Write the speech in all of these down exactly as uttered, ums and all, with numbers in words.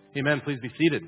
Amen. Please be seated.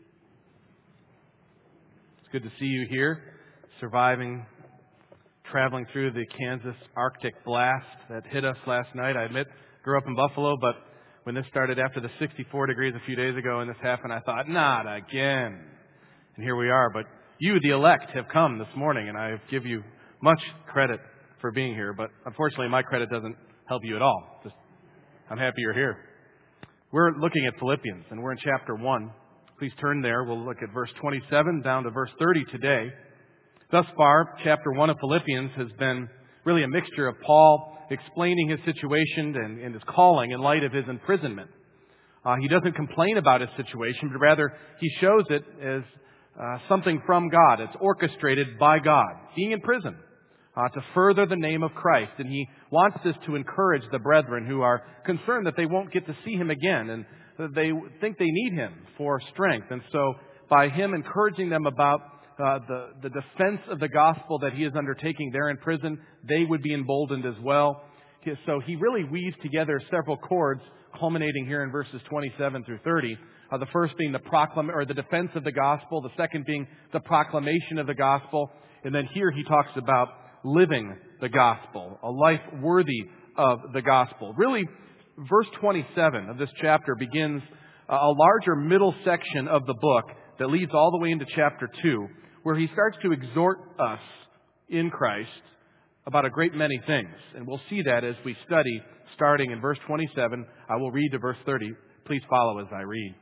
It's good to see you here, surviving, traveling through the Kansas Arctic blast that hit us last night. I admit, grew up in Buffalo, but when this started after the sixty-four degrees a few days ago and this happened, I thought, not again. And here we are. But you, the elect, have come this morning, and I give you much credit for being here. But unfortunately, my credit doesn't help you at all. Just, I'm happy you're here. We're looking at Philippians, and we're in chapter one. Please turn there. We'll look at verse twenty-seven down to verse thirty today. Thus far, chapter one of Philippians has been really a mixture of Paul explaining his situation and, and his calling in light of his imprisonment. Uh, he doesn't complain about his situation, but rather he shows it as uh, something from God. It's orchestrated by God, being in prison uh, to further the name of Christ. And he wants this to encourage the brethren who are concerned that they won't get to see him again, and they think they need him for strength. And so by him encouraging them about uh, the, the defense of the gospel that he is undertaking there in prison, they would be emboldened as well. So he really weaves together several chords, culminating here in verses twenty-seven through thirty. Uh, the first being the proclam or the defense of the gospel, the second being the proclamation of the gospel, and then here he talks about living the gospel, a life worthy of the gospel. Really, verse twenty-seven of this chapter begins a larger middle section of the book that leads all the way into chapter two, where he starts to exhort us in Christ about a great many things. And we'll see that as we study, starting in verse twenty-seven. I will read to verse thirty. Please follow as I read.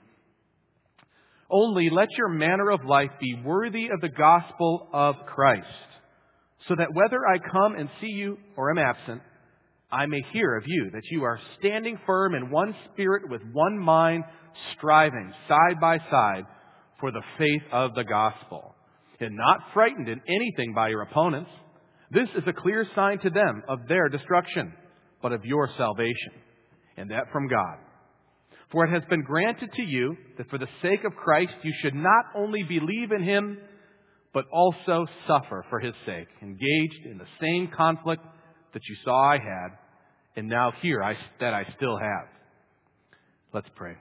Only let your manner of life be worthy of the gospel of Christ, so that whether I come and see you or am absent, I may hear of you that you are standing firm in one spirit with one mind, striving side by side for the faith of the gospel, and not frightened in anything by your opponents. This is a clear sign to them of their destruction, but of your salvation, and that from God. For it has been granted to you that for the sake of Christ you should not only believe in him, but also suffer for his sake, engaged in the same conflict that you saw I had, and now hear I, that I still have. Let's pray.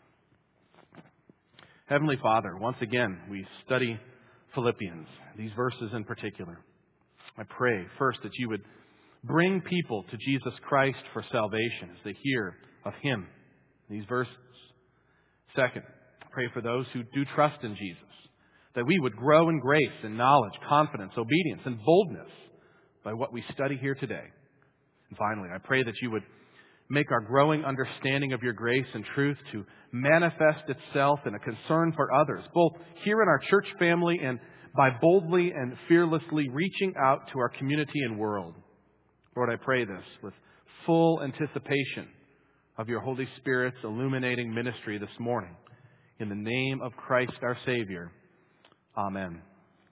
Heavenly Father, once again, we study Philippians, these verses in particular. I pray first that you would bring people to Jesus Christ for salvation as they hear of him, these verses. Second, pray for those who do trust in Jesus, that we would grow in grace and knowledge, confidence, obedience, and boldness by what we study here today. And finally, I pray that you would make our growing understanding of your grace and truth to manifest itself in a concern for others, both here in our church family and by boldly and fearlessly reaching out to our community and world. Lord, I pray this with full anticipation of your Holy Spirit's illuminating ministry this morning. In the name of Christ our Savior, amen.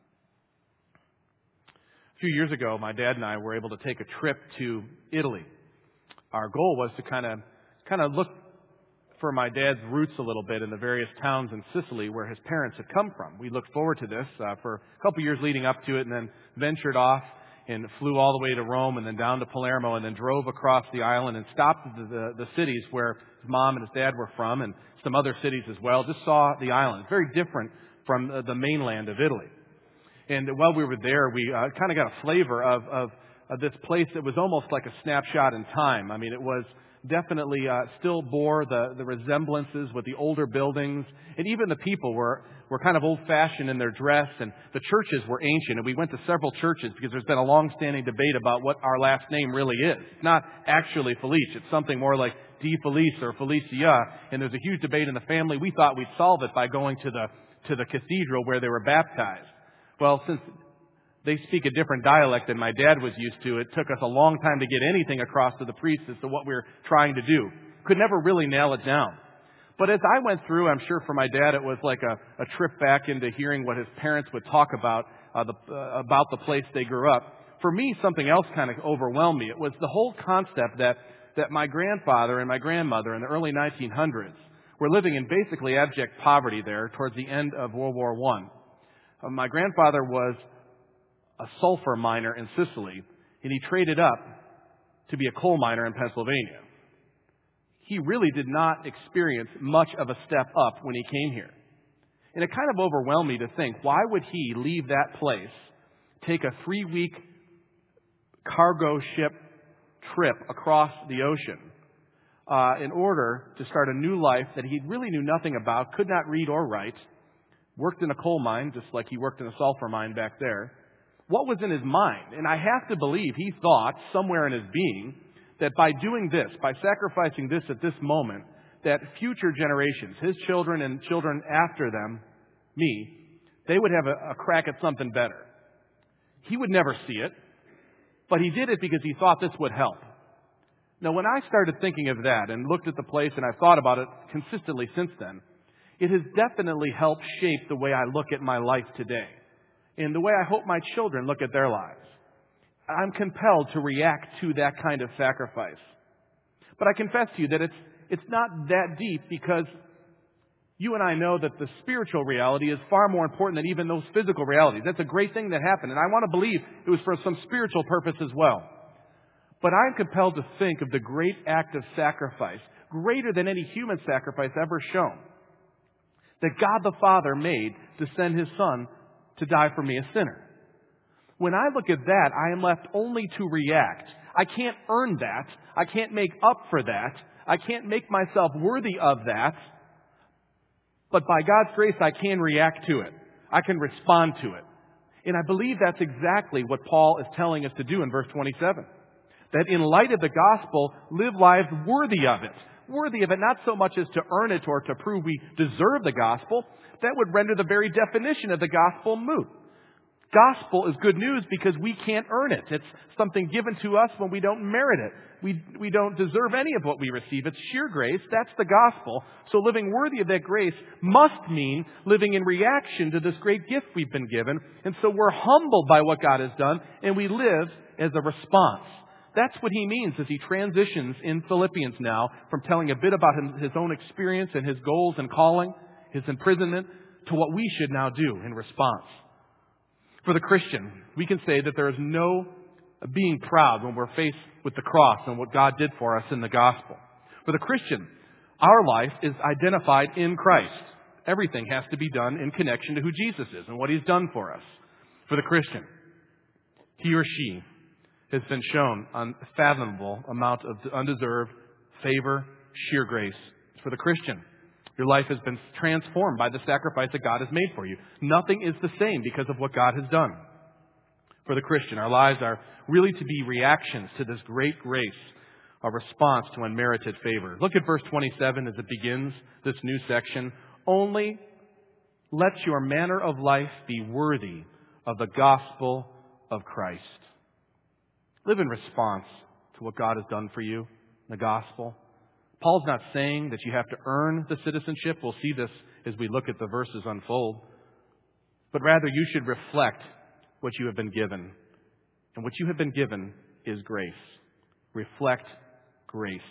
A few years ago, my dad and I were able to take a trip to Italy. Our goal was to kind of kind of look for my dad's roots a little bit in the various towns in Sicily where his parents had come from. We looked forward to this uh, for a couple years leading up to it, and then ventured off and flew all the way to Rome and then down to Palermo, and then drove across the island and stopped at the, the, the cities where his mom and his dad were from, and some other cities as well. Just saw the island. It's very different from uh, the mainland of Italy. And while we were there, we uh, kind of got a flavor of, of, of this place that was almost like a snapshot in time. I mean, it was definitely uh, still bore the, the resemblances with the older buildings. And even the people were, were kind of old-fashioned in their dress. And the churches were ancient. And we went to several churches because there's been a long-standing debate about what our last name really is. It's not actually Felice. It's something more like De Felice or Felicia. And there's a huge debate in the family. We thought we'd solve it by going to the to the cathedral where they were baptized. Well, since they speak a different dialect than my dad was used to, it took us a long time to get anything across to the priest as to what we were trying to do. Could never really nail it down. But as I went through, I'm sure for my dad it was like a, a trip back into hearing what his parents would talk about, uh, the, uh, about the place they grew up. For me, something else kind of overwhelmed me. It was the whole concept that, that my grandfather and my grandmother in the early nineteen hundreds were living in basically abject poverty there towards the end of World War One. Uh, my grandfather was a sulfur miner in Sicily, and he traded up to be a coal miner in Pennsylvania. he really did not experience much of a step up when he came here. And it kind of overwhelmed me to think, why would he leave that place, take a three-week cargo ship trip across the ocean uh, in order to start a new life that he really knew nothing about, could not read or write, worked in a coal mine, just like he worked in a sulfur mine back there. What was in his mind? And I have to believe he thought somewhere in his being that by doing this, by sacrificing this at this moment, that future generations, his children and children after them, me, they would have a, a crack at something better. He would never see it, but he did it because he thought this would help. Now, when I started thinking of that and looked at the place, and I've thought about it consistently since then, it has definitely helped shape the way I look at my life today and the way I hope my children look at their lives. I'm compelled to react to that kind of sacrifice. But I confess to you that it's it's not that deep, because you and I know that the spiritual reality is far more important than even those physical realities. That's a great thing that happened, and I want to believe it was for some spiritual purpose as well. But I'm compelled to think of the great act of sacrifice, greater than any human sacrifice ever shown, that God the Father made to send His Son to die for me, a sinner. When I look at that, I am left only to react. I can't earn that. I can't make up for that. I can't make myself worthy of that. But by God's grace, I can react to it. I can respond to it. And I believe that's exactly what Paul is telling us to do in verse twenty-seven. That in light of the gospel, live lives worthy of it. Worthy of it, not so much as to earn it or to prove we deserve the gospel. That would render the very definition of the gospel moot. Gospel is good news because we can't earn it. It's something given to us when we don't merit it. We, we don't deserve any of what we receive. It's sheer grace. That's the gospel. So living worthy of that grace must mean living in reaction to this great gift we've been given. And so we're humbled by what God has done, and we live as a response. That's what he means as he transitions in Philippians now from telling a bit about his own experience and his goals and calling, his imprisonment, to what we should now do in response. For the Christian, we can say that there is no being proud when we're faced with the cross and what God did for us in the gospel. For the Christian, our life is identified in Christ. Everything has to be done in connection to who Jesus is and what He's done for us. For the Christian, he or she has been shown an unfathomable amount of undeserved favor, sheer grace. For the Christian, your life has been transformed by the sacrifice that God has made for you. Nothing is the same because of what God has done. For the Christian, our lives are really to be reactions to this great grace, a response to unmerited favor. Look at verse twenty-seven as it begins this new section. Only let your manner of life be worthy of the gospel of Christ. Live in response to what God has done for you, the gospel. Paul's not saying that you have to earn the citizenship. We'll see this as we look at the verses unfold. But rather, you should reflect what you have been given. And what you have been given is grace. Reflect grace.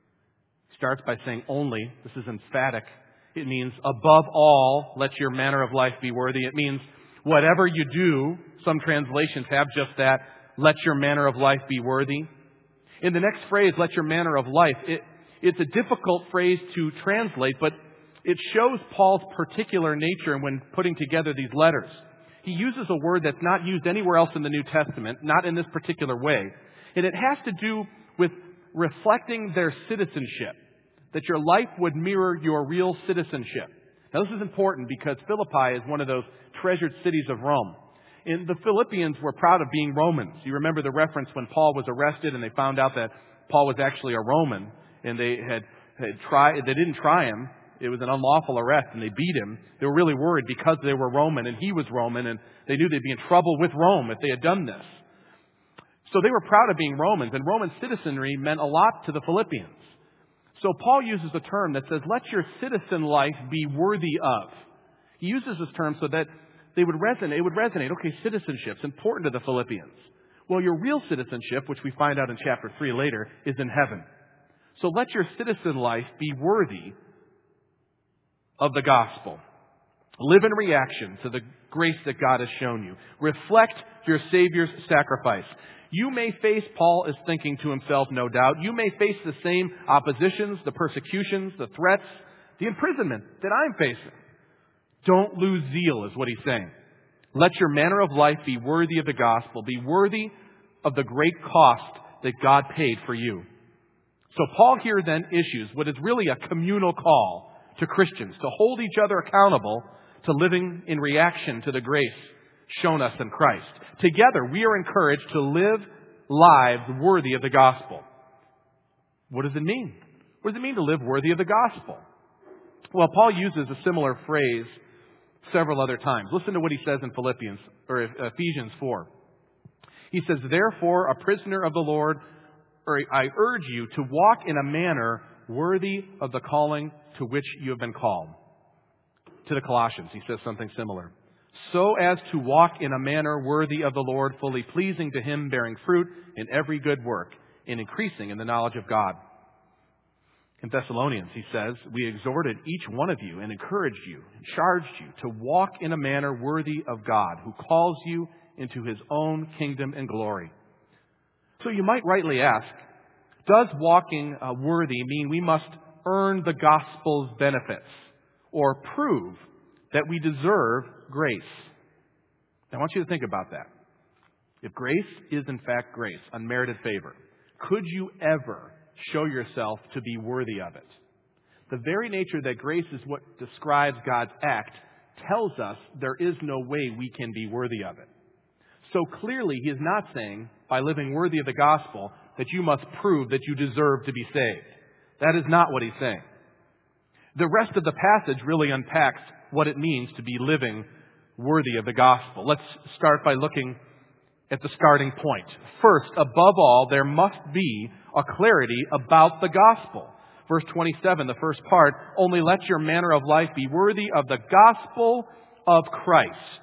It starts by saying only. This is emphatic. It means above all, let your manner of life be worthy. It means whatever you do, some translations have just that, let your manner of life be worthy. In the next phrase, let your manner of life, it It's a difficult phrase to translate, but it shows Paul's particular nature when putting together these letters. He uses a word that's not used anywhere else in the New Testament, not in this particular way. And it has to do with reflecting their citizenship, that your life would mirror your real citizenship. Now, this is important because Philippi is one of those treasured cities of Rome. And the Philippians were proud of being Romans. You remember the reference when Paul was arrested and they found out that Paul was actually a Roman. And they had, had tried, they didn't try him. It was an unlawful arrest and they beat him. They were really worried because they were Roman and he was Roman, and they knew they'd be in trouble with Rome if they had done this. So they were proud of being Romans, and Roman citizenry meant a lot to the Philippians. So Paul uses a term that says, let your citizen life be worthy of. He uses this term so that they would resonate, it would resonate. Okay, citizenship's important to the Philippians. Well, your real citizenship, which we find out in chapter three later, is in heaven. So let your citizen life be worthy of the gospel. Live in reaction to the grace that God has shown you. Reflect your Savior's sacrifice. You may face, Paul is thinking to himself, no doubt, you may face the same oppositions, the persecutions, the threats, the imprisonment that I'm facing. Don't lose zeal, is what he's saying. Let your manner of life be worthy of the gospel, be worthy of the great cost that God paid for you. So Paul here then issues what is really a communal call to Christians to hold each other accountable to living in reaction to the grace shown us in Christ. Together, we are encouraged to live lives worthy of the gospel. What does it mean? What does it mean to live worthy of the gospel? Well, Paul uses a similar phrase several other times. Listen to what he says in Philippians or Ephesians four. He says, "Therefore, a prisoner of the Lord, or I urge you to walk in a manner worthy of the calling to which you have been called." To the Colossians, he says something similar. "So as to walk in a manner worthy of the Lord, fully pleasing to Him, bearing fruit in every good work, and increasing in the knowledge of God." In Thessalonians, he says, "We exhorted each one of you and encouraged you and charged you to walk in a manner worthy of God, who calls you into His own kingdom and glory." So you might rightly ask, does walking uh, worthy mean we must earn the gospel's benefits or prove that we deserve grace? I want you to think about that. If grace is in fact grace, unmerited favor, could you ever show yourself to be worthy of it? The very nature that grace is what describes God's act tells us there is no way we can be worthy of it. So clearly, he is not saying, by living worthy of the gospel, that you must prove that you deserve to be saved. That is not what he's saying. The rest of the passage really unpacks what it means to be living worthy of the gospel. Let's start by looking at the starting point. First, above all, there must be a clarity about the gospel. Verse twenty-seven, the first part, "Only let your manner of life be worthy of the gospel of Christ,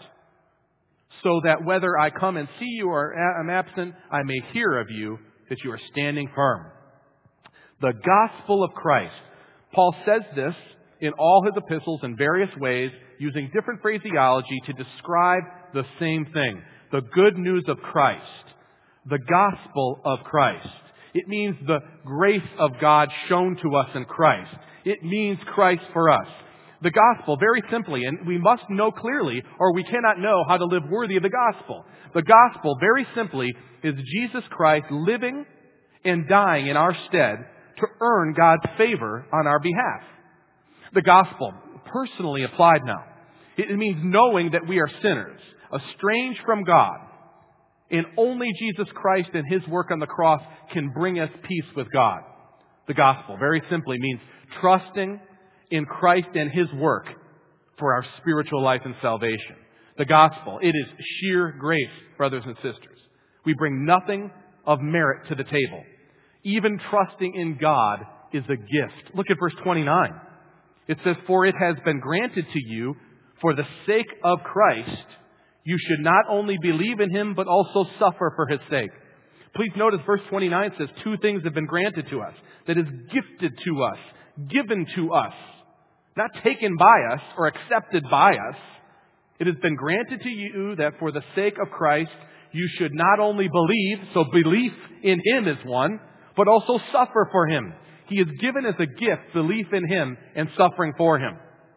so that whether I come and see you or am absent, I may hear of you that you are standing firm." The gospel of Christ. Paul says this in all his epistles in various ways, using different phraseology to describe the same thing. The good news of Christ. The gospel of Christ. It means the grace of God shown to us in Christ. It means Christ for us. The gospel, very simply, and we must know clearly, or we cannot know how to live worthy of the gospel. The gospel, very simply, is Jesus Christ living and dying in our stead to earn God's favor on our behalf. The gospel, personally applied now, it means knowing that we are sinners, estranged from God, and only Jesus Christ and His work on the cross can bring us peace with God. The gospel, very simply, means trusting in Christ and His work for our spiritual life and salvation. The gospel, it is sheer grace, brothers and sisters. We bring nothing of merit to the table. Even trusting in God is a gift. Look at verse twenty-nine. It says, "For it has been granted to you, for the sake of Christ, you should not only believe in Him, but also suffer for His sake." Please notice verse twenty-nine says two things have been granted to us. That is gifted to us, given to us. Not taken by us or accepted by us. It has been granted to you that for the sake of Christ, you should not only believe, so belief in Him is one, but also suffer for Him. He is given as a gift belief in Him and suffering for Him.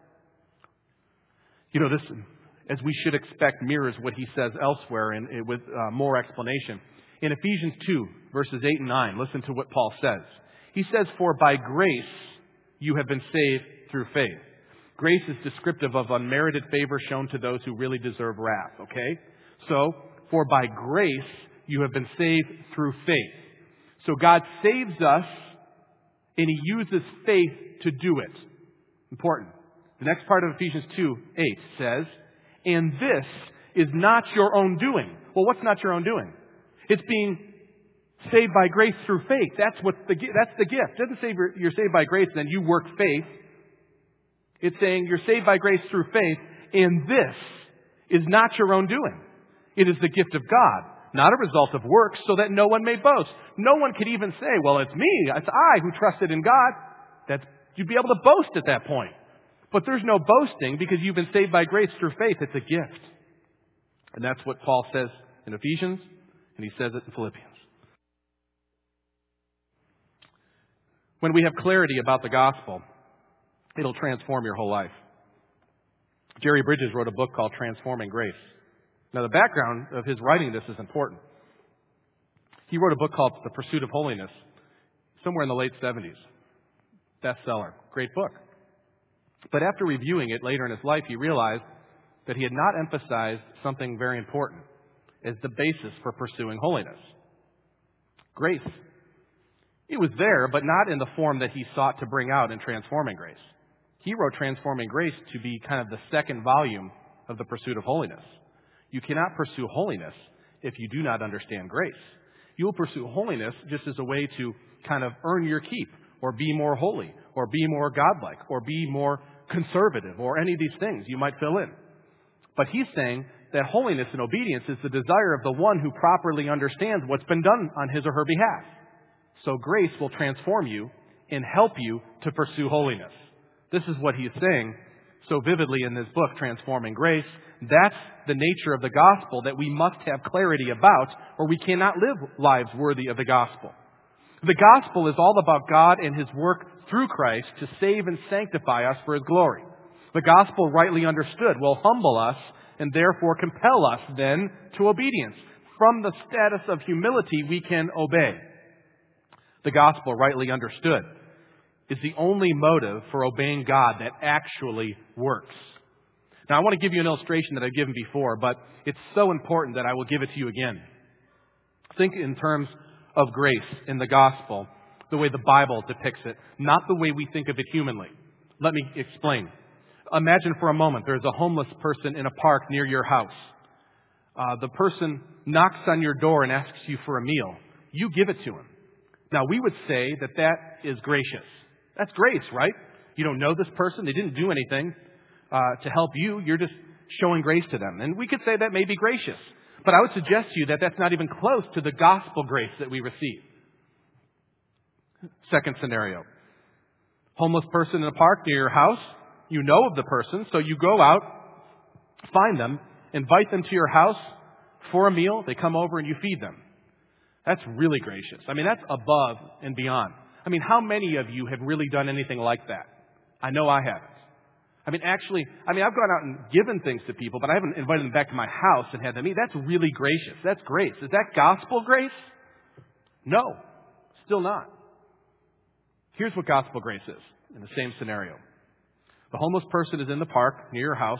You know, this, as we should expect, mirrors what he says elsewhere in, in, with uh, more explanation. In Ephesians two, verses eight and nine, listen to what Paul says. He says, "For by grace you have been saved through faith." Grace is descriptive of unmerited favor shown to those who really deserve wrath, okay? So, for by grace you have been saved through faith. So God saves us, and He uses faith to do it. Important. The next part of Ephesians two eight says, "And this is not your own doing." Well, what's not your own doing? It's being saved by grace through faith. That's what the that's the gift. It doesn't say you're, you're saved by grace, then you work faith. It's saying you're saved by grace through faith, and this is not your own doing. It is the gift of God, not a result of works, so that no one may boast. No one could even say, "Well, it's me, it's I who trusted in God." That's, you'd be able to boast at that point. But there's no boasting because you've been saved by grace through faith. It's a gift. And that's what Paul says in Ephesians, and he says it in Philippians. When we have clarity about the gospel, it'll transform your whole life. Jerry Bridges wrote a book called Transforming Grace. Now, the background of his writing this is important. He wrote a book called The Pursuit of Holiness somewhere in the late seventies. Bestseller. Great book. But after reviewing it later in his life, he realized that he had not emphasized something very important as the basis for pursuing holiness. Grace. It was there, but not in the form that he sought to bring out in Transforming Grace. He wrote Transforming Grace to be kind of the second volume of The Pursuit of Holiness. You cannot pursue holiness if you do not understand grace. You will pursue holiness just as a way to kind of earn your keep, or be more holy, or be more godlike, or be more conservative, or any of these things you might fill in. But he's saying that holiness and obedience is the desire of the one who properly understands what's been done on his or her behalf. So grace will transform you and help you to pursue holiness. This is what he's saying so vividly in this book, Transforming Grace. That's the nature of the gospel that we must have clarity about, or we cannot live lives worthy of the gospel. The gospel is all about God and his work through Christ to save and sanctify us for his glory. The gospel, rightly understood, will humble us and therefore compel us then to obedience. From the status of humility, we can obey. The gospel, rightly understood, is the only motive for obeying God that actually works. Now, I want to give you an illustration that I've given before, but it's so important that I will give it to you again. Think in terms of grace in the gospel, the way the Bible depicts it, not the way we think of it humanly. Let me explain. Imagine for a moment there's a homeless person in a park near your house. Uh, the person knocks on your door and asks you for a meal. You give it to him. Now, we would say that that is gracious. That's grace, right? You don't know this person. They didn't do anything uh, to help you. You're just showing grace to them. And we could say that may be gracious. But I would suggest to you that that's not even close to the gospel grace that we receive. Second scenario. Homeless person in a park near your house. You know of the person, so you go out, find them, invite them to your house for a meal. They come over and you feed them. That's really gracious. I mean, that's above and beyond. I mean, how many of you have really done anything like that? I know I haven't. I mean, actually, I mean, I've gone out and given things to people, but I haven't invited them back to my house and had them eat. That's really gracious. That's grace. Is that gospel grace? No, still not. Here's what gospel grace is in the same scenario. The homeless person is in the park near your house.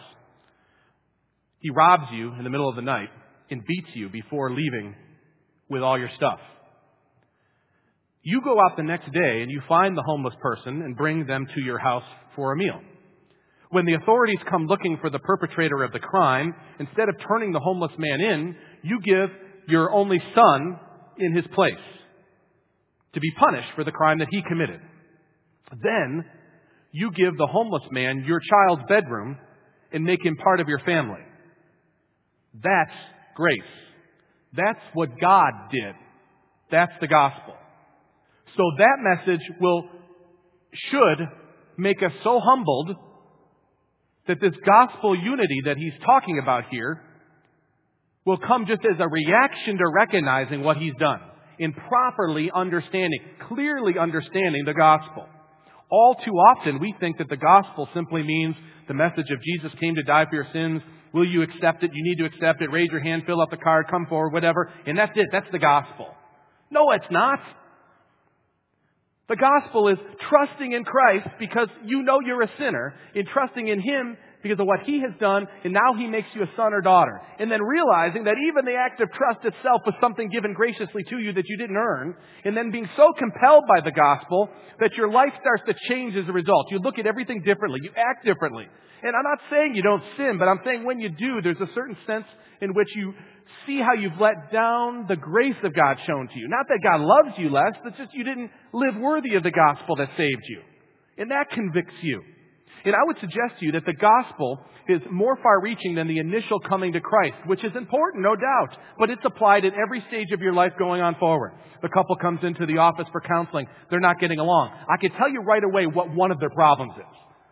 He robs you in the middle of the night and beats you before leaving with all your stuff. You go out the next day and you find the homeless person and bring them to your house for a meal. When the authorities come looking for the perpetrator of the crime, instead of turning the homeless man in, you give your only son in his place to be punished for the crime that he committed. Then you give the homeless man your child's bedroom and make him part of your family. That's grace. That's what God did. That's the gospel. So that message will, should make us so humbled that this gospel unity that he's talking about here will come just as a reaction to recognizing what he's done in properly understanding, clearly understanding the gospel. All too often we think that the gospel simply means the message of Jesus came to die for your sins. Will you accept it? You need to accept it. Raise your hand, fill out the card, come forward, whatever. And that's it. That's the gospel. No, it's not. The gospel is trusting in Christ because you know you're a sinner, in trusting in him because of what he has done, and now he makes you a son or daughter. And then realizing that even the act of trust itself was something given graciously to you that you didn't earn, and then being so compelled by the gospel that your life starts to change as a result. You look at everything differently. You act differently. And I'm not saying you don't sin, but I'm saying when you do, there's a certain sense in which you see how you've let down the grace of God shown to you. Not that God loves you less, it's just you didn't live worthy of the gospel that saved you. And that convicts you. And I would suggest to you that the gospel is more far-reaching than the initial coming to Christ, which is important, no doubt, but it's applied at every stage of your life going on forward. The couple comes into the office for counseling. They're not getting along. I can tell you right away what one of their problems is.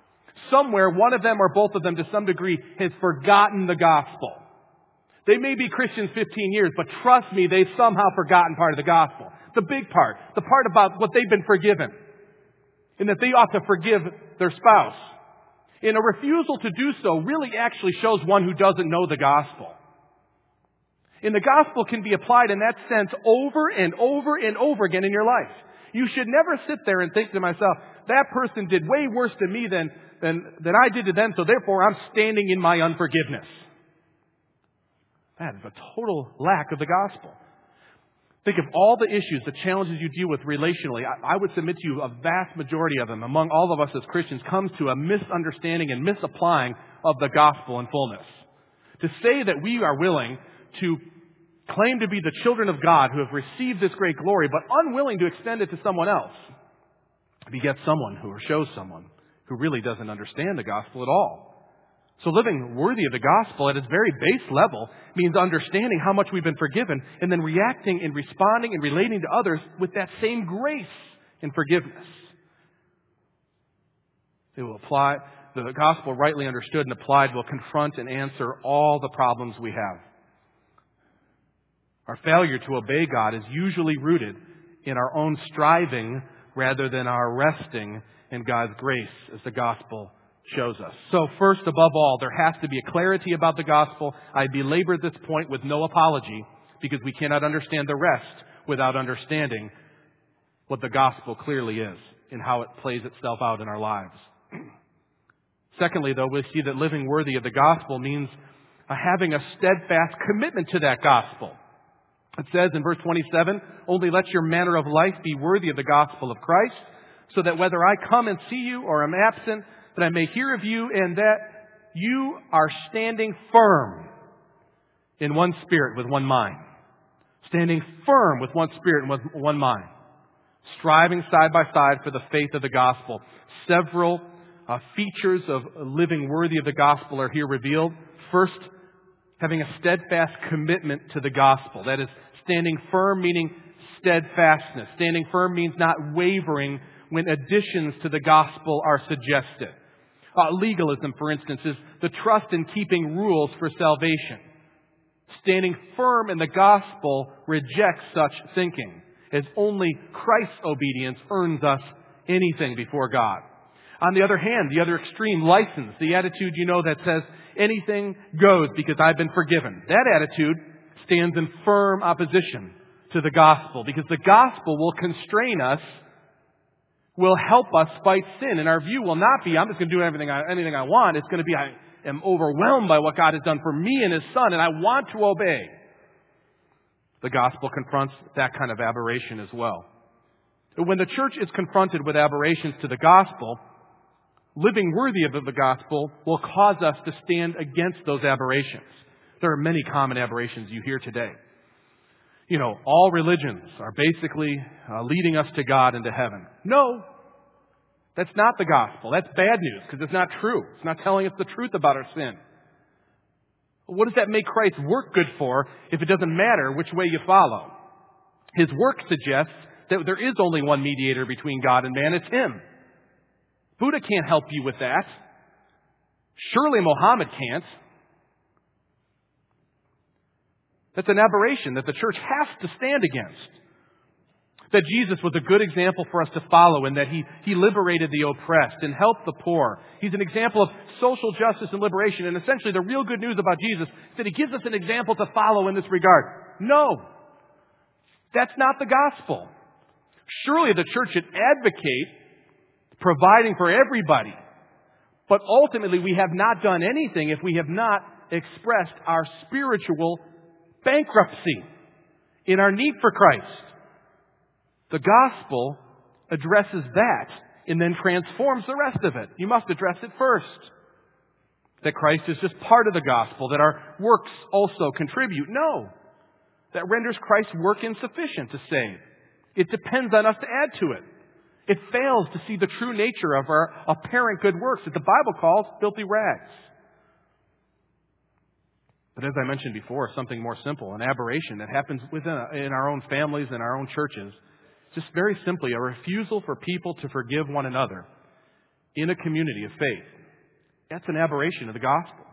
somewhere, one of them or both of them to some degree has forgotten the gospel. They may be Christians fifteen years, but trust me, they've somehow forgotten part of the gospel. The big part. The part about what they've been forgiven. And that they ought to forgive their spouse. And a refusal to do so really actually shows one who doesn't know the gospel. And the gospel can be applied in that sense over and over and over again in your life. You should never sit there and think to myself, that person did way worse to me than, than, than I did to them, so therefore I'm standing in my unforgiveness. That is a total lack of the gospel. Think of all the issues, the challenges you deal with relationally. I, I would submit to you a vast majority of them, among all of us as Christians, comes to a misunderstanding and misapplying of the gospel in fullness. To say that we are willing to claim to be the children of God who have received this great glory, but unwilling to extend it to someone else, begets someone who or shows someone who really doesn't understand the gospel at all. So living worthy of the gospel at its very base level means understanding how much we've been forgiven and then reacting and responding and relating to others with that same grace and forgiveness. It will apply, the gospel rightly understood and applied will confront and answer all the problems we have. Our failure to obey God is usually rooted in our own striving rather than our resting in God's grace as the gospel shows us. So first, above all, there has to be a clarity about the gospel. I belabor this point with no apology because we cannot understand the rest without understanding what the gospel clearly is and how it plays itself out in our lives. Secondly, though, we see that living worthy of the gospel means having a steadfast commitment to that gospel. It says in verse twenty-seven, only let your manner of life be worthy of the gospel of Christ, so that whether I come and see you or am absent, that I may hear of you and that you are standing firm in one spirit with one mind. Standing firm with one spirit and with one mind. Striving side by side for the faith of the gospel. Several uh, features of living worthy of the gospel are here revealed. First, having a steadfast commitment to the gospel. That is, standing firm meaning steadfastness. Standing firm means not wavering when additions to the gospel are suggested. Uh, legalism, for instance, is the trust in keeping rules for salvation. Standing firm in the gospel rejects such thinking, as only Christ's obedience earns us anything before God. On the other hand, the other extreme, license, the attitude, you know, that says anything goes because I've been forgiven. That attitude stands in firm opposition to the gospel, because the gospel will constrain us, will help us fight sin. And our view will not be, I'm just going to do everything I, anything I want. It's going to be, I am overwhelmed by what God has done for me and His Son, and I want to obey. The gospel confronts that kind of aberration as well. When the church is confronted with aberrations to the gospel, living worthy of the gospel will cause us to stand against those aberrations. There are many common aberrations you hear today. You know, all religions are basically uh, leading us to God and to heaven. No, that's not the gospel. That's bad news because it's not true. It's not telling us the truth about our sin. What does that make Christ's work good for if it doesn't matter which way you follow? His work suggests that there is only one mediator between God and man. It's Him. Buddha can't help you with that. Surely Muhammad can't. That's an aberration that the church has to stand against. That Jesus was a good example for us to follow in that He, he liberated the oppressed and helped the poor. He's an example of social justice and liberation. And essentially the real good news about Jesus is that He gives us an example to follow in this regard. No, that's not the gospel. Surely the church should advocate providing for everybody. But ultimately we have not done anything if we have not expressed our spiritual bankruptcy in our need for Christ. The gospel addresses that and then transforms the rest of it. You must address it first. That Christ is just part of the gospel, that our works also contribute. No. That renders Christ's work insufficient to save. It depends on us to add to it. It fails to see the true nature of our apparent good works that the Bible calls filthy rags. But as I mentioned before, something more simple, an aberration that happens within in our own families and our own churches, just very simply a refusal for people to forgive one another in a community of faith. That's an aberration of the gospel.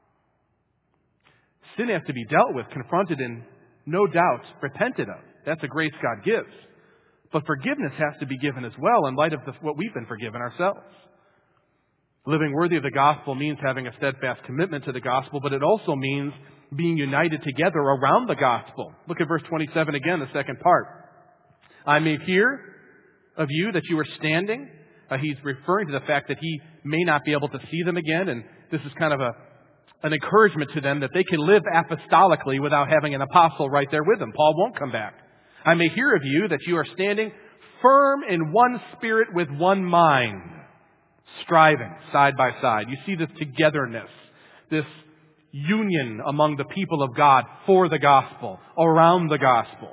Sin has to be dealt with, confronted, and no doubt repented of. That's a grace God gives. But forgiveness has to be given as well in light of the, what we've been forgiven ourselves. Living worthy of the gospel means having a steadfast commitment to the gospel, but it also means being united together around the gospel. Look at verse twenty-seven again, the second part. I may hear of you that you are standing. Uh, he's referring to the fact that he may not be able to see them again, and this is kind of a an encouragement to them that they can live apostolically without having an apostle right there with them. Paul won't come back. I may hear of you that you are standing firm in one spirit with one mind, striving side by side. You see this togetherness, this union among the people of God for the gospel, around the gospel.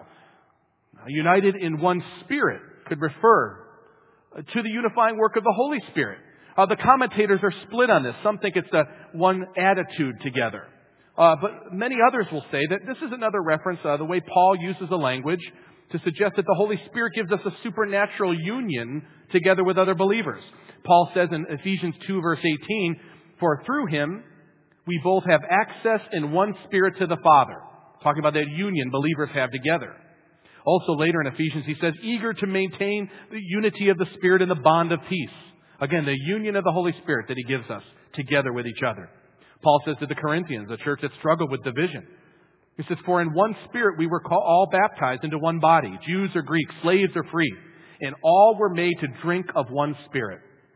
United in one spirit could refer to the unifying work of the Holy Spirit. Uh, the commentators are split on this. Some think it's a one attitude together. Uh, but many others will say that this is another reference, uh, the way Paul uses the language, to suggest that the Holy Spirit gives us a supernatural union together with other believers. Paul says in Ephesians two, verse eighteen, for through him we both have access in one spirit to the Father. Talking about that union believers have together. Also later in Ephesians he says, eager to maintain the unity of the Spirit in the bond of peace. Again, the union of the Holy Spirit that he gives us together with each other. Paul says to the Corinthians, a church that struggled with division, he says, for in one Spirit we were all baptized into one body, Jews or Greeks, slaves or free, and all were made to drink of one Spirit.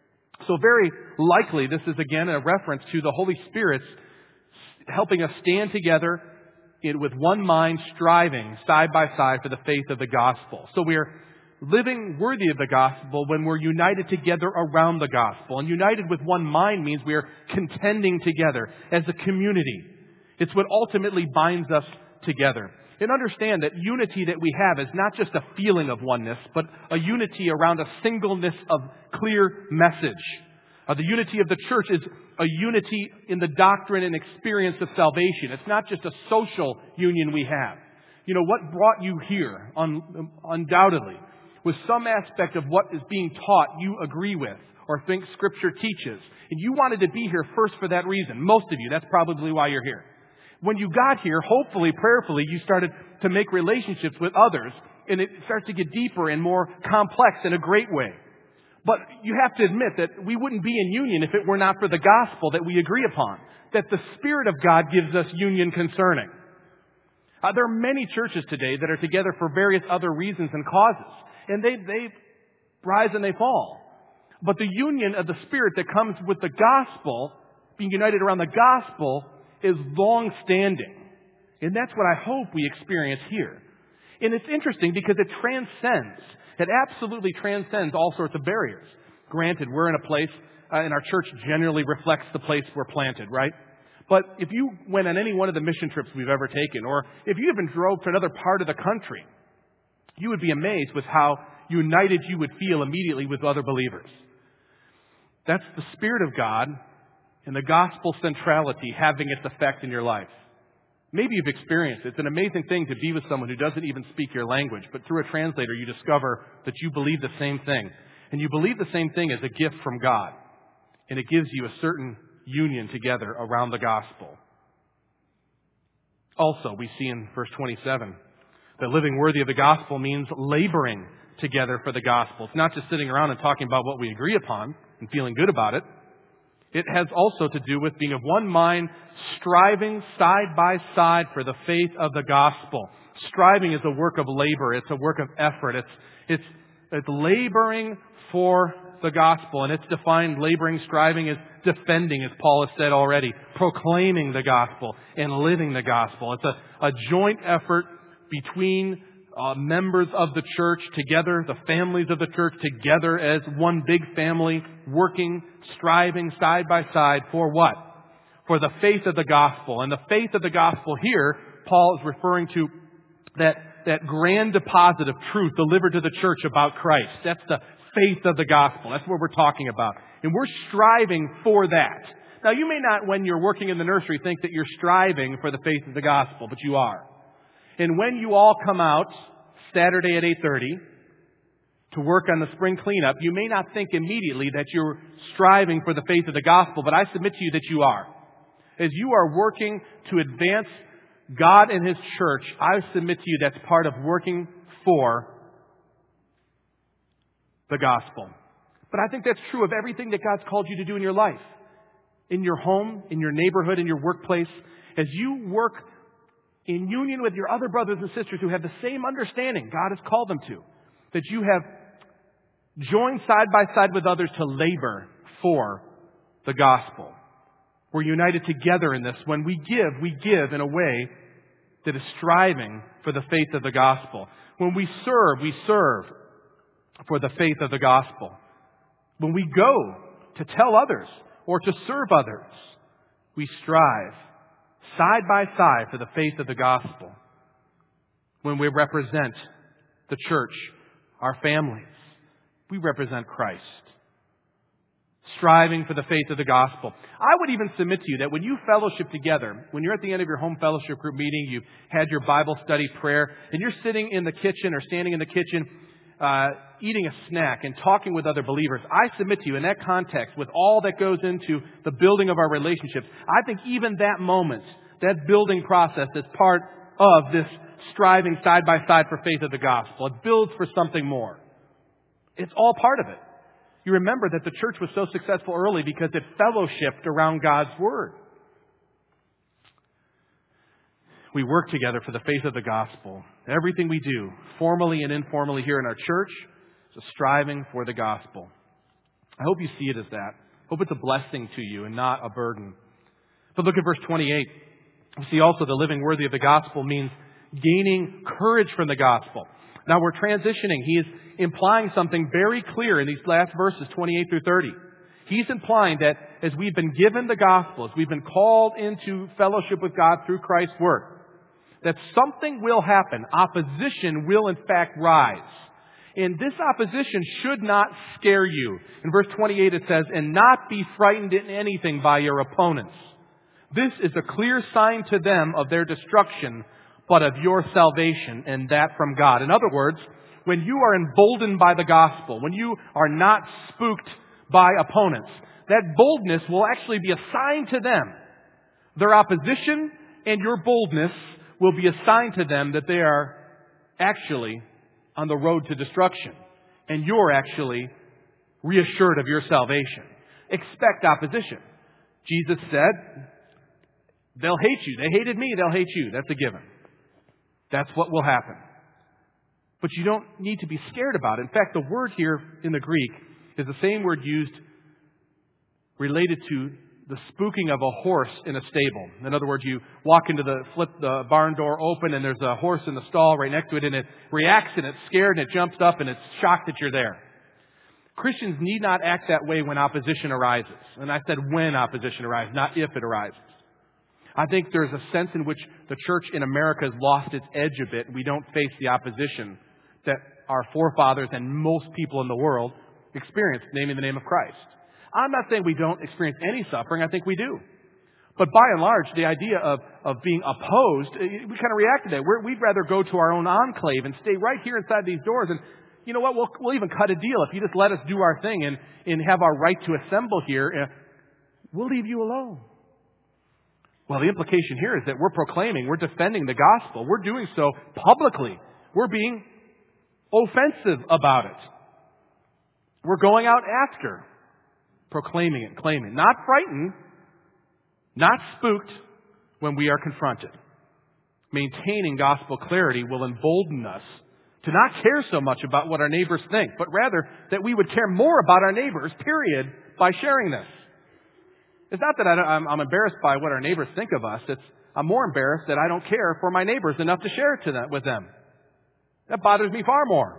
So very likely this is again a reference to the Holy Spirit's helping us stand together in, with one mind, striving side by side for the faith of the gospel. So we are living worthy of the gospel when we're united together around the gospel. And united with one mind means we are contending together as a community. It's what ultimately binds us together. And understand that unity that we have is not just a feeling of oneness, but a unity around a singleness of clear message. Uh, the unity of the church is a unity in the doctrine and experience of salvation. It's not just a social union we have. You know, what brought you here, un- undoubtedly, was some aspect of what is being taught you agree with or think Scripture teaches. And you wanted to be here first for that reason. Most of you, that's probably why you're here. When you got here, hopefully, prayerfully, you started to make relationships with others, and it starts to get deeper and more complex in a great way. But you have to admit that we wouldn't be in union if it were not for the gospel that we agree upon, that the Spirit of God gives us union concerning. Uh, there are many churches today that are together for various other reasons and causes, and they, they rise and they fall. But the union of the Spirit that comes with the gospel, being united around the gospel, is long-standing. And that's what I hope we experience here. And it's interesting because it transcends. It absolutely transcends all sorts of barriers. Granted, we're in a place, uh, and our church generally reflects the place we're planted, right? But if you went on any one of the mission trips we've ever taken, or if you even drove to another part of the country, you would be amazed with how united you would feel immediately with other believers. That's the Spirit of God and the gospel centrality having its effect in your life. Maybe you've experienced it. It's an amazing thing to be with someone who doesn't even speak your language, but through a translator you discover that you believe the same thing. And you believe the same thing as a gift from God. And it gives you a certain union together around the gospel. Also, we see in verse twenty-seven that living worthy of the gospel means laboring together for the gospel. It's not just sitting around and talking about what we agree upon and feeling good about it. It has also to do with being of one mind, striving side by side for the faith of the gospel. Striving is a work of labor. It's a work of effort. It's, it's, it's laboring for the gospel. And it's defined, laboring, striving, as defending, as Paul has said already, proclaiming the gospel and living the gospel. It's a, a joint effort between uh, members of the church together, the families of the church together as one big family, working, striving side by side for what? For the faith of the gospel. And the faith of the gospel here, Paul is referring to that, that grand deposit of truth delivered to the church about Christ. That's the faith of the gospel. That's what we're talking about. And we're striving for that. Now, you may not, when you're working in the nursery, think that you're striving for the faith of the gospel, but you are. And when you all come out Saturday at eight thirty to work on the spring cleanup, you may not think immediately that you're striving for the faith of the gospel, but I submit to you that you are. As you are working to advance God and His church, I submit to you that's part of working for the gospel. But I think that's true of everything that God's called you to do in your life. In your home, in your neighborhood, in your workplace. As you work in union with your other brothers and sisters who have the same understanding God has called them to. That you have joined side by side with others to labor for the gospel. We're united together in this. When we give, we give in a way that is striving for the faith of the gospel. When we serve, we serve for the faith of the gospel. When we go to tell others or to serve others, we strive side by side for the faith of the gospel. When we represent the church, our families, we represent Christ. Striving for the faith of the gospel. I would even submit to you that when you fellowship together, when you're at the end of your home fellowship group meeting, you've had your Bible study prayer, and you're sitting in the kitchen or standing in the kitchen, uh, eating a snack and talking with other believers, I submit to you in that context, with all that goes into the building of our relationships, I think even that moment, that building process is part of this striving side by side for faith of the gospel. It builds for something more. It's all part of it. You remember that the church was so successful early because it fellowshipped around God's Word. We work together for the faith of the gospel. Everything we do, formally and informally here in our church, is a striving for the gospel. I hope you see it as that. I hope it's a blessing to you and not a burden. But look at verse twenty-eight. We see also the living worthy of the gospel means gaining courage from the gospel. Now we're transitioning. He is implying something very clear in these last verses, twenty-eight through thirty. He's implying that as we've been given the gospel, as we've been called into fellowship with God through Christ's work, that something will happen. Opposition will in fact rise. And this opposition should not scare you. In verse twenty-eight it says, "And not be frightened in anything by your opponents. This is a clear sign to them of their destruction, but of your salvation, and that from God." In other words, when you are emboldened by the gospel, when you are not spooked by opponents, that boldness will actually be a sign to them. Their opposition and your boldness will be a sign to them that they are actually on the road to destruction. And you're actually reassured of your salvation. Expect opposition. Jesus said, they'll hate you. They hated me, they'll hate you. That's a given. That's what will happen. But you don't need to be scared about it. In fact, the word here in the Greek is the same word used related to the spooking of a horse in a stable. In other words, you walk into the, flip the barn door open and there's a horse in the stall right next to it and it reacts and it's scared and it jumps up and it's shocked that you're there. Christians need not act that way when opposition arises. And I said when opposition arises, not if it arises. I think there's a sense in which the church in America has lost its edge a bit. We don't face the opposition that our forefathers and most people in the world experienced, naming the name of Christ. I'm not saying we don't experience any suffering. I think we do. But by and large, the idea of, of being opposed, we kind of react to that. We're, we'd rather go to our own enclave and stay right here inside these doors. And you know what? We'll, we'll even cut a deal. If you just let us do our thing and, and have our right to assemble here, uh, we'll leave you alone. Well, the implication here is that we're proclaiming, we're defending the gospel. We're doing so publicly. We're being offensive about it. We're going out after proclaiming it, claiming. Not frightened, not spooked when we are confronted. Maintaining gospel clarity will embolden us to not care so much about what our neighbors think, but rather that we would care more about our neighbors, period, by sharing this. It's not that I, I'm, I'm embarrassed by what our neighbors think of us. It's I'm more embarrassed that I don't care for my neighbors enough to share it to them, with them. That bothers me far more.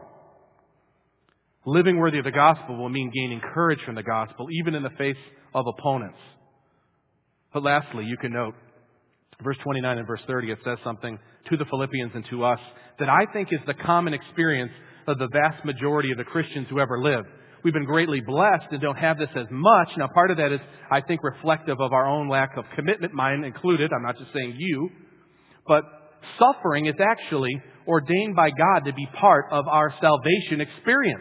Living worthy of the gospel will mean gaining courage from the gospel, even in the face of opponents. But lastly, you can note, verse twenty-nine and verse thirty, it says something to the Philippians and to us that I think is the common experience of the vast majority of the Christians who ever lived. We've been greatly blessed and don't have this as much. Now, part of that is, I think, reflective of our own lack of commitment, mine included. I'm not just saying you. But suffering is actually ordained by God to be part of our salvation experience.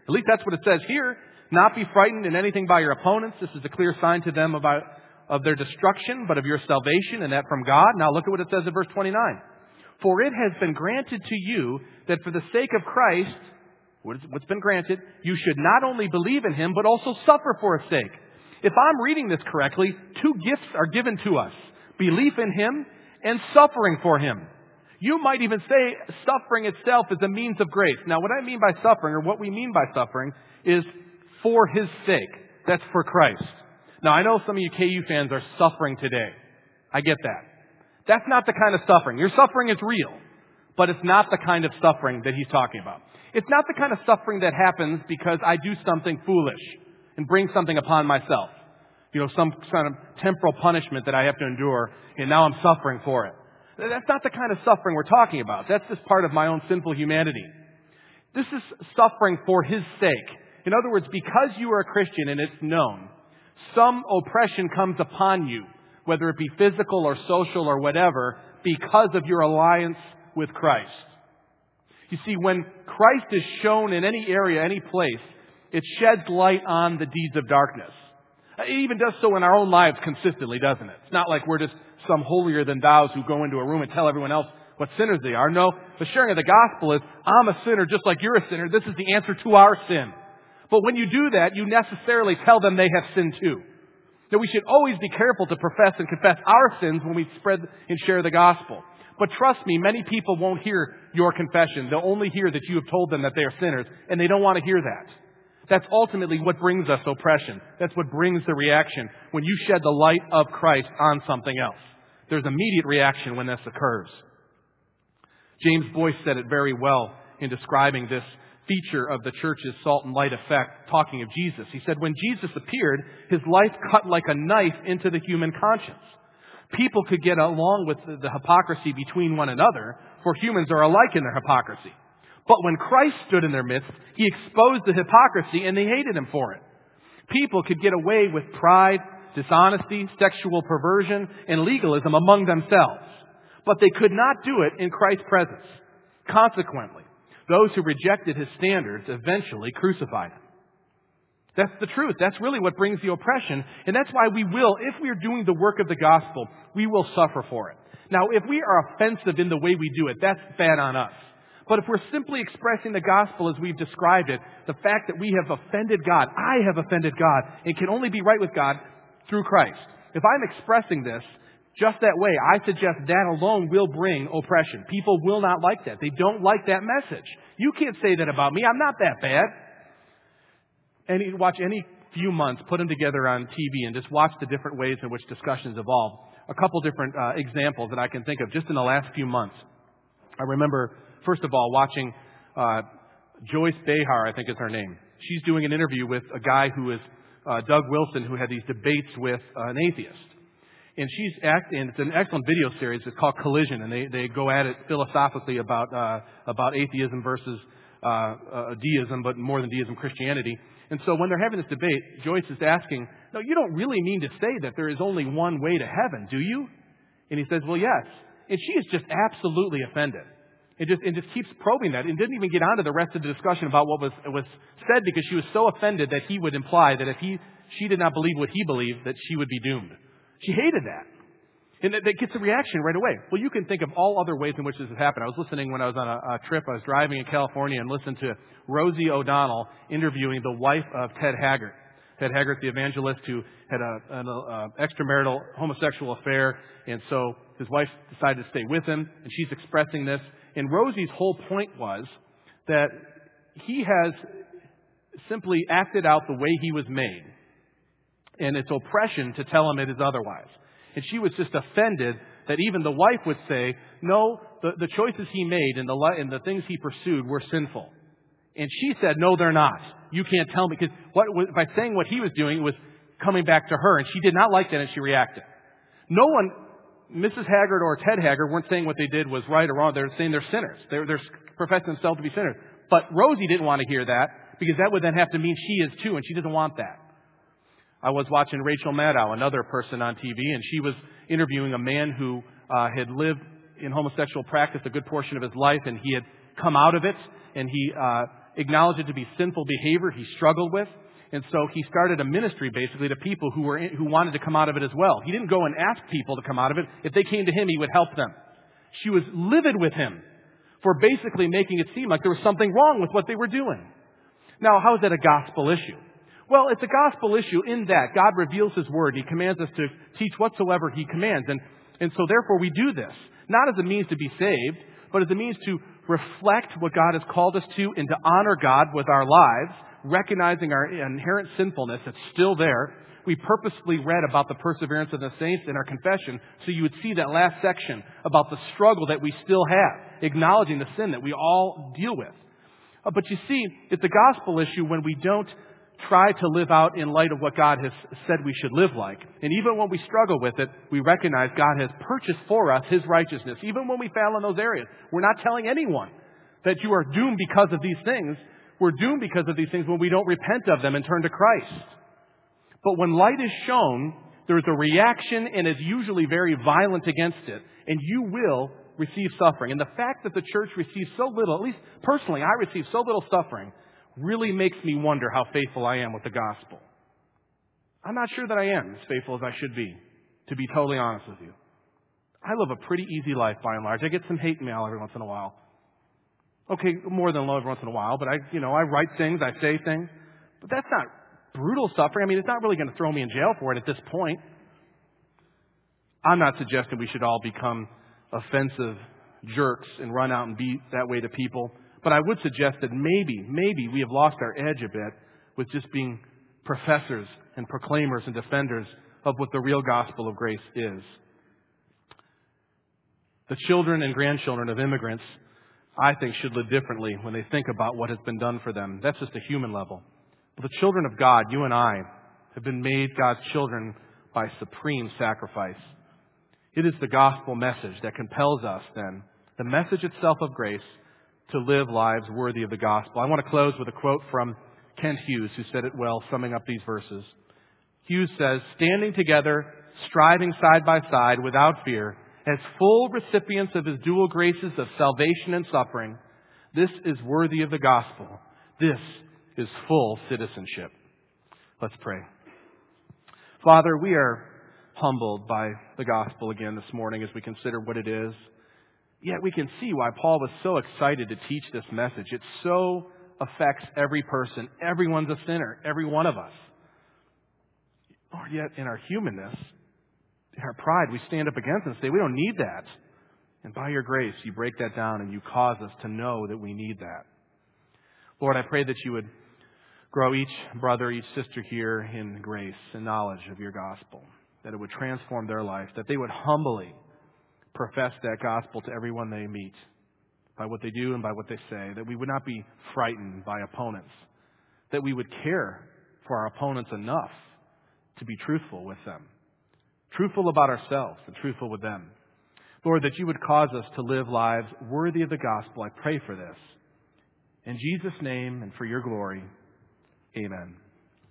At least that's what it says here. Not be frightened in anything by your opponents. This is a clear sign to them about of their destruction, but of your salvation, and that from God. Now look at what it says in verse twenty-nine. For it has been granted to you that for the sake of Christ, what's been granted, you should not only believe in Him, but also suffer for His sake. If I'm reading this correctly, two gifts are given to us. Belief in Him and suffering for Him. You might even say suffering itself is a means of grace. Now what I mean by suffering, or what we mean by suffering, is for His sake. That's for Christ. Now I know some of you K U fans are suffering today. I get that. That's not the kind of suffering. Your suffering is real, but it's not the kind of suffering that he's talking about. It's not the kind of suffering that happens because I do something foolish and bring something upon myself. You know, some kind of temporal punishment that I have to endure, and now I'm suffering for it. That's not the kind of suffering we're talking about. That's just part of my own sinful humanity. This is suffering for His sake. In other words, because you are a Christian and it's known, some oppression comes upon you, whether it be physical or social or whatever, because of your alliance with Christ. You see, when Christ is shown in any area, any place, it sheds light on the deeds of darkness. It even does so in our own lives consistently, doesn't it? It's not like we're just some holier than thous who go into a room and tell everyone else what sinners they are. No, the sharing of the gospel is, I'm a sinner just like you're a sinner. This is the answer to our sin. But when you do that, you necessarily tell them they have sinned too. That we should always be careful to profess and confess our sins when we spread and share the gospel. But trust me, many people won't hear your confession. They'll only hear that you have told them that they are sinners, and they don't want to hear that. That's ultimately what brings us oppression. That's what brings the reaction when you shed the light of Christ on something else. There's immediate reaction when this occurs. James Boyce said it very well in describing this feature of the church's salt and light effect, talking of Jesus. He said, when Jesus appeared, His life cut like a knife into the human conscience. People could get along with the, the hypocrisy between one another, for humans are alike in their hypocrisy. But when Christ stood in their midst, He exposed the hypocrisy and they hated Him for it. People could get away with pride, dishonesty, sexual perversion, and legalism among themselves. But they could not do it in Christ's presence. Consequently, those who rejected His standards eventually crucified Him. That's the truth. That's really what brings the oppression. And that's why we will, if we are doing the work of the gospel, we will suffer for it. Now, if we are offensive in the way we do it, that's bad on us. But if we're simply expressing the gospel as we've described it, the fact that we have offended God, I have offended God, and can only be right with God through Christ. If I'm expressing this just that way, I suggest that alone will bring oppression. People will not like that. They don't like that message. You can't say that about me. I'm not that bad. And you watch any few months, put them together on T V and just watch the different ways in which discussions evolve. A couple different uh, examples that I can think of just in the last few months. I remember, first of all, watching uh, Joyce Behar, I think is her name. She's doing an interview with a guy who is uh, Doug Wilson, who had these debates with uh, an atheist. And she's acting, and it's an excellent video series. It's called Collision, and they, they go at it philosophically about uh, about atheism versus uh, uh, deism, but more than deism, Christianity. And so when they're having this debate, Joyce is asking, no, you don't really mean to say that there is only one way to heaven, do you? And he says, well, yes. And she is just absolutely offended. It just, it just keeps probing that and didn't even get on to the rest of the discussion about what was, was said because she was so offended that he would imply that if he, she did not believe what he believed, that she would be doomed. She hated that. And that, that gets a reaction right away. Well, you can think of all other ways in which this has happened. I was listening when I was on a, a trip. I was driving in California and listened to Rosie O'Donnell interviewing the wife of Ted Haggart. Ted Haggart, the evangelist who had a, an a, extramarital homosexual affair, and so his wife decided to stay with him, and she's expressing this. And Rosie's whole point was that he has simply acted out the way he was made, and it's oppression to tell him it is otherwise. And she was just offended that even the wife would say, no, the, the choices he made and the, and the things he pursued were sinful. And she said, no, they're not. You can't tell me. Because what, by saying what he was doing, it was coming back to her. And she did not like that, and she reacted. No one, Missus Haggart or Ted Haggart, weren't saying what they did was right or wrong. They're saying they're sinners. They're, they're professing themselves to be sinners. But Rosie didn't want to hear that, because that would then have to mean she is too, and she doesn't want that. I was watching Rachel Maddow, another person on T V, and she was interviewing a man who uh, had lived in homosexual practice a good portion of his life, and he had come out of it, and he uh, acknowledged it to be sinful behavior he struggled with. And so he started a ministry basically to people who were in, who wanted to come out of it as well. He didn't go and ask people to come out of it. If they came to him, he would help them. She was livid with him for basically making it seem like there was something wrong with what they were doing. Now, how is that a gospel issue? Well, it's a gospel issue in that God reveals His Word. He commands us to teach whatsoever He commands. And, and so therefore we do this, not as a means to be saved, but as a means to reflect what God has called us to and to honor God with our lives, recognizing our inherent sinfulness that's still there. We purposefully read about the perseverance of the saints in our confession so you would see that last section about the struggle that we still have, acknowledging the sin that we all deal with. Uh, but you see, it's a gospel issue when we don't try to live out in light of what God has said we should live like. And even when we struggle with it, we recognize God has purchased for us His righteousness. Even when we fail in those areas, we're not telling anyone that you are doomed because of these things. We're doomed because of these things when we don't repent of them and turn to Christ. But when light is shown, there's a reaction and is usually very violent against it. And you will receive suffering. And the fact that the church receives so little, at least personally, I receive so little suffering, really makes me wonder how faithful I am with the gospel. I'm not sure that I am as faithful as I should be, to be totally honest with you. I live a pretty easy life by and large. I get some hate mail every once in a while. Okay, more than every once in a while, but I, you know, I write things, I say things. But that's not brutal suffering. I mean, it's not really going to throw me in jail for it at this point. I'm not suggesting we should all become offensive jerks and run out and be that way to people. But I would suggest that maybe, maybe we have lost our edge a bit with just being professors and proclaimers and defenders of what the real gospel of grace is. The children and grandchildren of immigrants, I think, should live differently when they think about what has been done for them. That's just a human level. But the children of God, you and I, have been made God's children by supreme sacrifice. It is the gospel message that compels us, then, the message itself of grace, to live lives worthy of the gospel. I want to close with a quote from Kent Hughes, who said it well, summing up these verses. Hughes says, "Standing together, striving side by side without fear, as full recipients of His dual graces of salvation and suffering, this is worthy of the gospel. This is full citizenship." Let's pray. Father, we are humbled by the gospel again this morning as we consider what it is. Yet we can see why Paul was so excited to teach this message. It so affects every person. Everyone's a sinner, every one of us. Lord, yet in our humanness, in our pride, we stand up against it and say, we don't need that. And by your grace, you break that down and you cause us to know that we need that. Lord, I pray that you would grow each brother, each sister here in grace and knowledge of your gospel, that it would transform their life, that they would humbly profess that gospel to everyone they meet by what they do and by what they say, that we would not be frightened by opponents, that we would care for our opponents enough to be truthful with them, truthful about ourselves and truthful with them. Lord, that you would cause us to live lives worthy of the gospel. I pray for this. In Jesus' name and for your glory, amen.